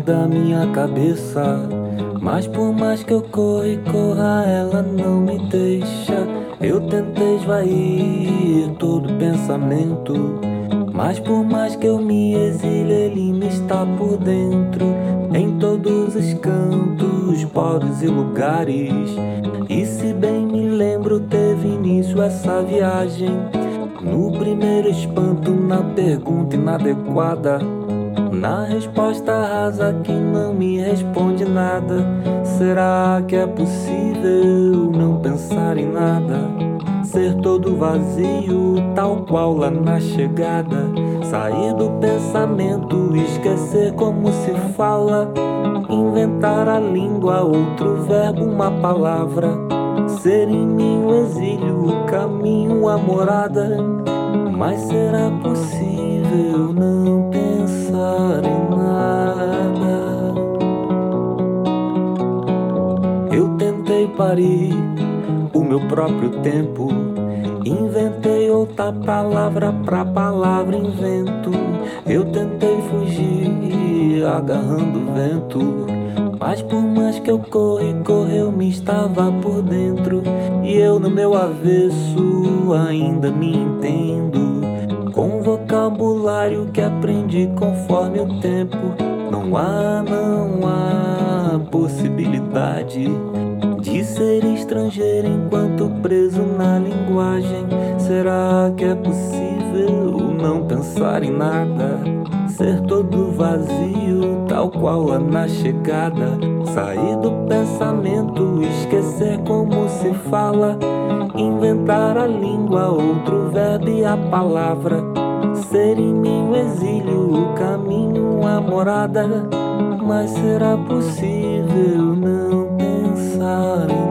da minha cabeça. Mas por mais que eu corra e corra, ela não me deixa. Eu tentei esvair todo pensamento, mas por mais que eu me exile, ele me está por dentro, em todos os cantos, poros e lugares. E se bem me lembro, teve início essa viagem no primeiro espanto, na pergunta inadequada, na resposta rasa que não me responde nada. Será que é possível não pensar em nada? Ser todo vazio, tal qual lá na chegada. Sair do pensamento, esquecer como se fala. Inventar a língua, outro verbo, uma palavra. Ser em mim o exílio, o caminho, a morada. Mas será possível não pensar em nada? Eu tentei parir o meu próprio tempo, inventei outra palavra pra palavra invento. Eu tentei fugir agarrando o vento, mas por mais que eu corre, eu me estava por dentro. E eu no meu avesso ainda me entendo, com vocabulário que aprendi conforme o tempo. Não há possibilidade de ser estrangeiro enquanto preso na linguagem. Será que é possível não pensar em nada? Ser todo vazio, tal qual lá na chegada. Sair do pensamento, esquecer como se fala. Inventar a língua, outro verbo e a palavra. Ser em mim o exílio, o caminho, a morada. Mas será possível não pensar em